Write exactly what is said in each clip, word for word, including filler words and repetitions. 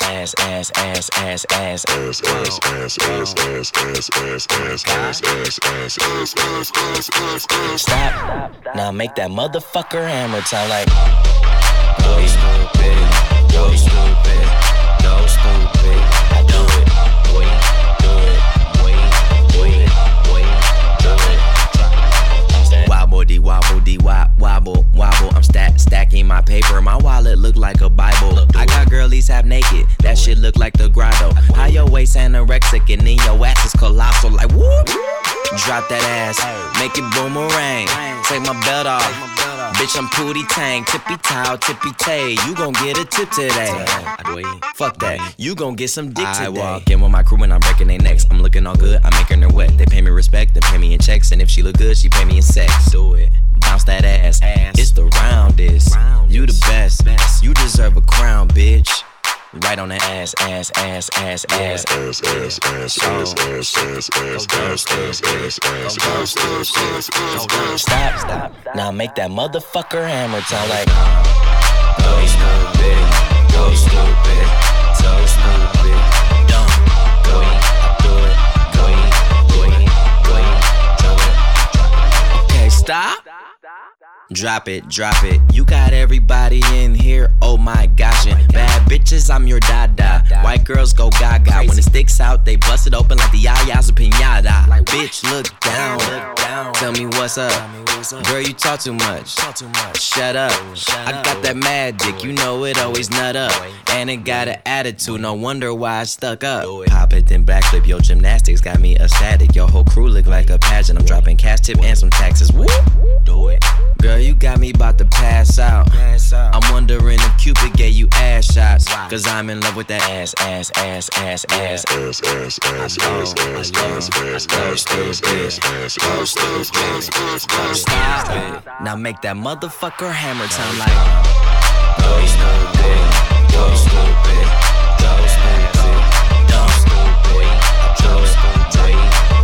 ass, ass, ass, ass, ass, ass, ass, ass, ass, ass, ass, ass, ass, ass, ass, ass, ass, ass, ass. Stop. Now make that motherfucker hammer sound like. Go stupid, go stupid, go stupid. I do it, boy, do it, boy, boy, boy, do it. Wobble dee wobble dee wop wobble wobble. I'm stack stacking my paper. My wallet look like a Bible. I got girlies half naked. That shit look like the grotto. How your waist anorexic and then your ass is colossal. Like whoop. Drop that ass, make it boomerang. Take my belt off, bitch I'm Pootie Tang. Tippy towel, tippy tay. You gon' get a tip today. Fuck that, you gon' get some dick today. I walk in with my crew and I'm breaking their necks. I'm looking all good, I'm making her wet. They pay me respect, they pay me in checks. And if she look good, she pay me in sex. Do it, bounce that ass, it's the roundest. You the best, you deserve a crown, bitch. Right on the ass, ass, ass, ass, ass, ass, ass, ass, ass, ass, ass, ass, ass, ass, ass, ass. Stop, stop. Now make that motherfucker hammer sound like. Go stupid, go stupid, so stupid, dumb. Go I do it, go go go do it. Okay, stop. Drop it, drop it. You got everybody in here, oh my gosh. And bad bitches, I'm your dada. White girls go gaga. When it sticks out, they bust it open like the yayas of pinata. Bitch, look down, tell me what's up. Girl, you talk too much, shut up. I got that mad dick, you know it always nut up. And it got an attitude, no wonder why I stuck up. Pop it, then backflip, yo gymnastics got me ecstatic. Your whole crew look like a pageant. I'm dropping cash tip and some taxes, woo. Do it. Girl, you got me about to pass out. I'm wondering if Cupid gave you ass shots. Cause I'm in love with that ass, ass, ass, ass, ass, ass, ass, ass, ass, ass, ass, ass, ass, ass. Stop it. Now make that motherfucker hammer sound like. Go stupid, go stupid, go stupid, dumb stupid, go stupid,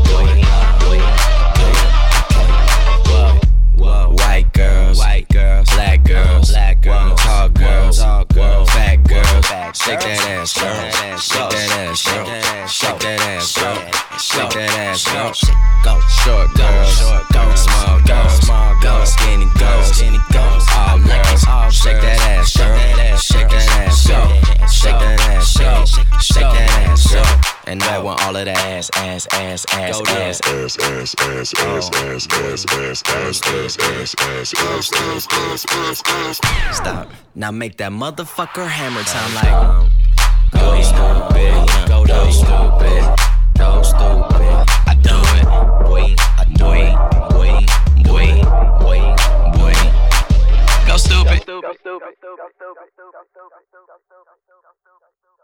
go, go, go. White girls, white girls, black girls, black girls, tall girls, tall girls, fat girls. Shake that ass, girl. Shake that ass, girl. Shake that ass, girl. Shake that ass, girl. Go short girls, go small girls, small girls, skinny girls, skinny girls, all girls. Shake that ass, girl. Shake that ass, girl. Shake that ass, girl. Shake that ass, girl. And I want all of that ass, ass, ass, ass, ass, ass, ass, ass, ass, ass, ass, ass, ass, ass, ass, ass, ass. Stop. Now make that motherfucker hammer sound like. Go stupid, go stupid, go stupid. I do it, boy, I do it, boy, boy, boy, boy. Go stupid. Go stupid.